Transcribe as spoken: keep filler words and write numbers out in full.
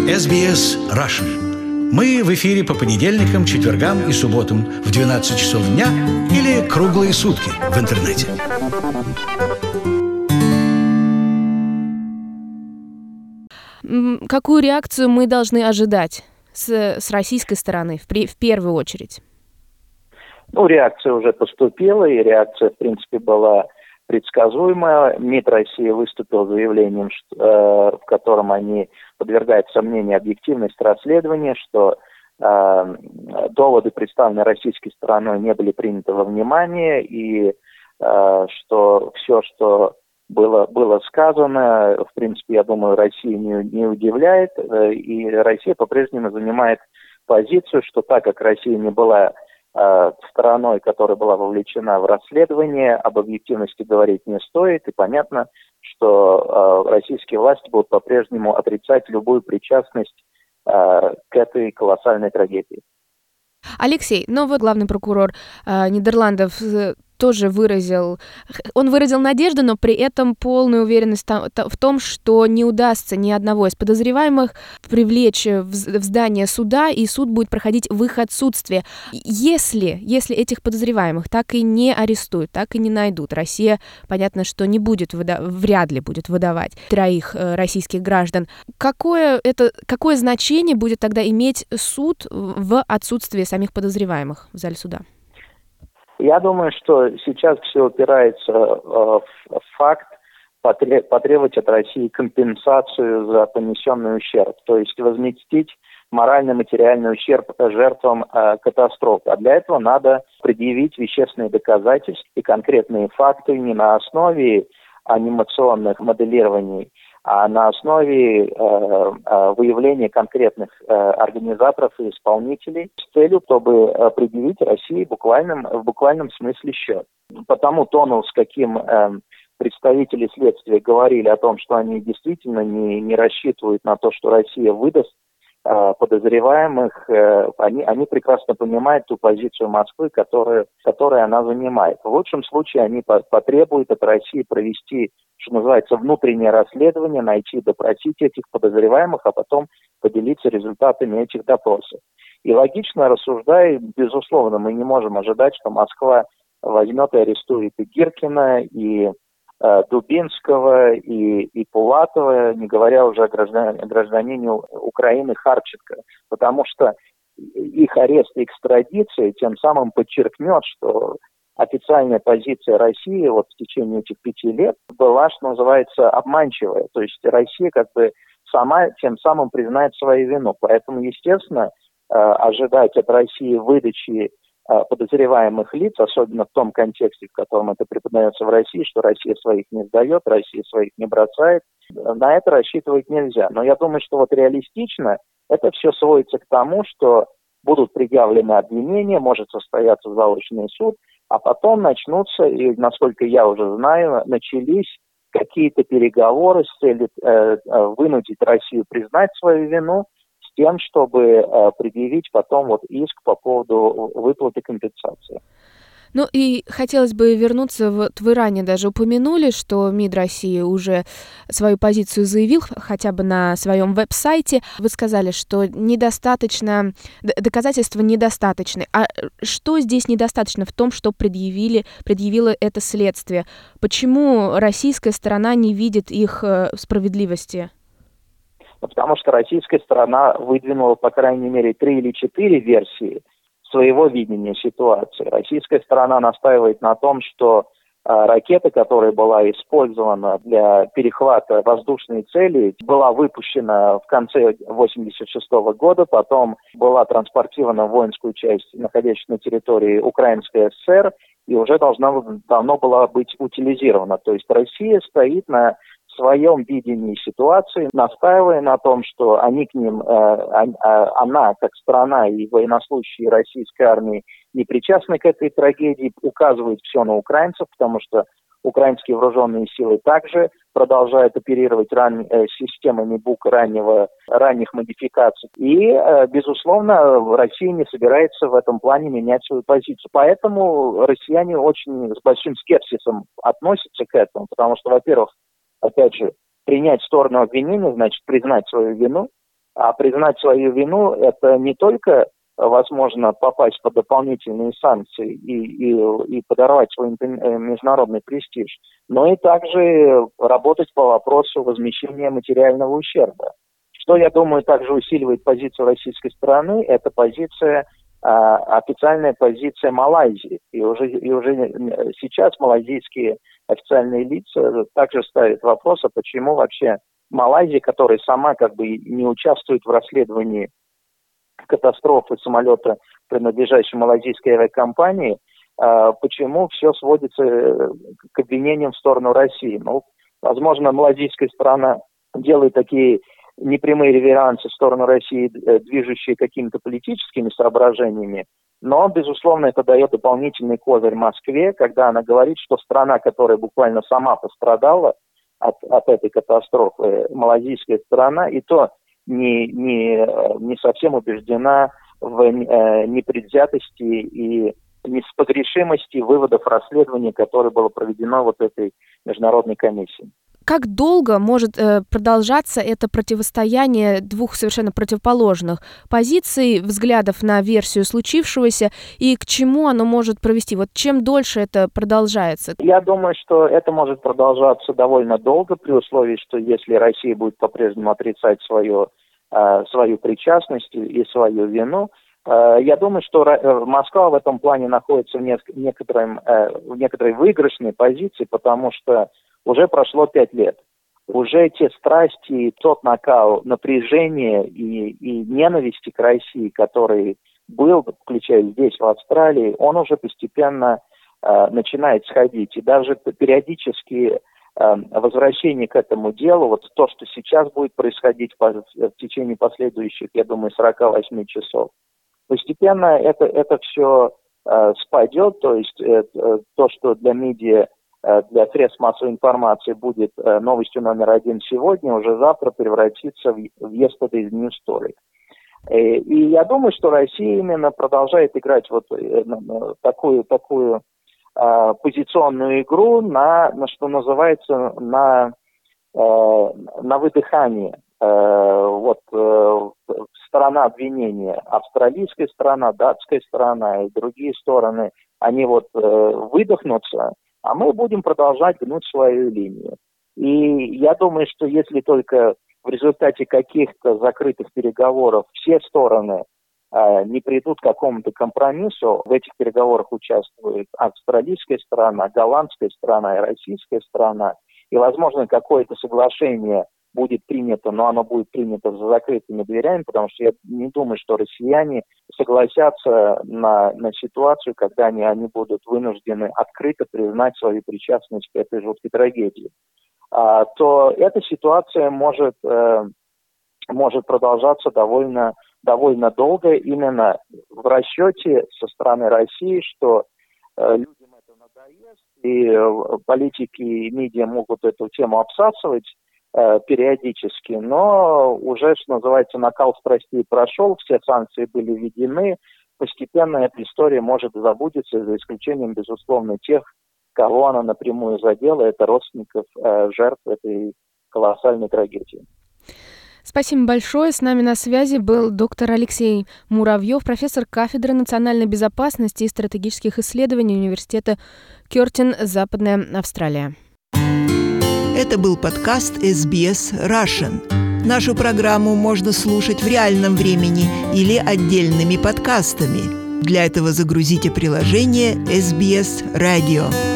эс би эс Russian. Мы в эфире по понедельникам, четвергам и субботам в двенадцать часов дня или круглые сутки в интернете. Какую реакцию мы должны ожидать с, с российской стороны в, при, в первую очередь? Ну, реакция уже поступила, и реакция, в принципе, была предсказуемая. МИД России выступил с заявлением, что, э, в котором они подвергают сомнению объективность расследования, что э, доводы, представленные российской стороной, не были приняты во внимание, и э, что все, что было, было сказано, в принципе, я думаю, Россию не, не удивляет, э, и Россия по-прежнему занимает позицию, что так как Россия не была стороной, которая была вовлечена в расследование, об объективности говорить не стоит, и понятно, что э, российские власти будут по-прежнему отрицать любую причастность э, к этой колоссальной трагедии. Алексей, новый главный прокурор э, Нидерландов э, тоже выразил, он выразил надежду, но при этом полную уверенность в том, что не удастся ни одного из подозреваемых привлечь в здание суда, и суд будет проходить в их отсутствие. Если, если этих подозреваемых так и не арестуют, так и не найдут, Россия, понятно, что не будет, выда- вряд ли будет выдавать троих э, российских граждан. Какое, это, какое значение будет тогда иметь суд в отсутствии самих подозреваемых в зале суда? Я думаю, что сейчас все упирается э, в факт потребовать от России компенсацию за понесенный ущерб, то есть возместить морально-материальный ущерб жертвам э, катастрофы. А для этого надо предъявить вещественные доказательства и конкретные факты не на основе анимационных моделирований, а на основе э, э, выявления конкретных э, организаторов и исполнителей с целью, чтобы э, предъявить России буквальном, в буквальном смысле счет. По тому тону, с каким э, представители следствия говорили о том, что они действительно не, не рассчитывают на то, что Россия выдаст э, подозреваемых, э, они, они прекрасно понимают ту позицию Москвы, которую, которую она занимает. В лучшем случае они по- потребуют от России провести, что называется, внутреннее расследование, найти, допросить этих подозреваемых, а потом поделиться результатами этих допросов. И логично рассуждая, безусловно, мы не можем ожидать, что Москва возьмет и арестует и Гиркина, и э, Дубинского, и, и Пулатова, не говоря уже о, граждан, о гражданине Украины Харченко, потому что их арест и экстрадиция тем самым подчеркнет, что официальная позиция России вот в течение этих пяти лет была, что называется, обманчивая. То есть Россия как бы сама тем самым признает свою вину. Поэтому, естественно, э, ожидать от России выдачи э, подозреваемых лиц, особенно в том контексте, в котором это преподается в России, что Россия своих не сдает, Россия своих не бросает, на это рассчитывать нельзя. Но я думаю, что вот реалистично это все сводится к тому, что будут предъявлены обвинения, может состояться заочный суд, а потом начнутся, и, насколько я уже знаю, начались какие-то переговоры с целью э, вынудить Россию признать свою вину с тем, чтобы э, предъявить потом вот иск по поводу выплаты компенсации. Ну и хотелось бы вернуться, вот вы ранее даже упомянули, что МИД России уже свою позицию заявил, хотя бы на своем веб-сайте. Вы сказали, что недостаточно, доказательства недостаточны. А что здесь недостаточно в том, что предъявили, предъявило это следствие? Почему российская сторона не видит их справедливости? Потому что российская сторона выдвинула, по крайней мере, три или четыре версии своего видения ситуации. Российская сторона настаивает на том, что э, ракета, которая была использована для перехвата воздушной цели, была выпущена в конце восемьдесят шестого года, потом была транспортирована в воинскую часть, находящуюся на территории Украинской ССР, и уже должна давно была быть утилизирована. То есть Россия стоит на в своем видении ситуации, настаивая на том, что они к ним, э, э, она, как страна и военнослужащие российской армии, не причастны к этой трагедии, указывает все на украинцев, потому что украинские вооруженные силы также продолжают оперировать ран... э, системами БУК раннего, ранних модификаций. И, э, безусловно, Россия не собирается в этом плане менять свою позицию. Поэтому россияне очень с большим скепсисом относятся к этому, потому что, во-первых, опять же, принять сторону обвинения, значит, признать свою вину. А признать свою вину – это не только, возможно, попасть под дополнительные санкции и, и, и подорвать свой международный престиж, но и также работать по вопросу возмещения материального ущерба. Что, я думаю, также усиливает позицию российской стороны, это позиция, а, официальная позиция Малайзии. И уже, и уже сейчас малайзийские официальные лица также ставят вопрос, а почему вообще Малайзия, которая сама как бы не участвует в расследовании катастрофы самолета, принадлежащей малайзийской авиакомпании, а, почему все сводится к обвинениям в сторону России? Ну, возможно, малайзийская сторона делает такие непрямые реверансы в сторону России, движущие какими-то политическими соображениями, но, безусловно, это дает дополнительный козырь Москве, когда она говорит, что страна, которая буквально сама пострадала от, от этой катастрофы, малайзийская сторона, и то не, не, не совсем убеждена в э, непредвзятости и непогрешимости выводов расследования, которое было проведено вот этой международной комиссией. Как долго может э, продолжаться это противостояние двух совершенно противоположных позиций, взглядов на версию случившегося, и к чему оно может привести? Вот чем дольше это продолжается? Я думаю, что это может продолжаться довольно долго, при условии, что если Россия будет по-прежнему отрицать свою, э, свою причастность и свою вину. Э, я думаю, что э, Москва в этом плане находится в, неск- некотором, э, в некоторой выигрышной позиции, потому что уже прошло пять лет. Уже те страсти, тот накал напряжения и, и ненависти к России, который был, включая здесь, в Австралии, он уже постепенно э, начинает сходить. И даже периодически э, возвращение к этому делу, вот то, что сейчас будет происходить по, в течение последующих, я думаю, сорок восемь часов, постепенно это, это все э, спадет, то есть э, то, что для медиа, для средств массовой информации будет новостью номер один сегодня, уже завтра превратится в yesterday news story. И я думаю, что Россия именно продолжает играть вот такую, такую позиционную игру на, на что называется, на, на выдыхание. Вот сторона обвинения, австралийская сторона, датская сторона и другие стороны, они вот выдохнутся, а мы будем продолжать гнуть свою линию. И я думаю, что если только в результате каких-то закрытых переговоров все стороны э, не придут к какому-то компромиссу, в этих переговорах участвует австралийская сторона, голландская сторона и российская сторона, и, возможно, какое-то соглашение будет принято, но оно будет принято за закрытыми дверями, потому что я не думаю, что россияне согласятся на, на ситуацию, когда они, они будут вынуждены открыто признать свою причастность к этой жуткой трагедии. А, то эта ситуация может, э, может продолжаться довольно, довольно долго, именно в расчете со стороны России, что э, людям это надоест, и э, политики и медиа могут эту тему обсасывать периодически, но уже, что называется, накал страстей прошел, все санкции были введены, постепенно эта история может забудется, за исключением, безусловно, тех, кого она напрямую задела, это родственников э, жертв этой колоссальной трагедии. Спасибо большое. С нами на связи был доктор Алексей Муравьев, профессор кафедры национальной безопасности и стратегических исследований Университета Кёртин, Западная Австралия. Это был подкаст эс би эс Russian. Нашу программу можно слушать в реальном времени или отдельными подкастами. Для этого загрузите приложение эс би эс Radio.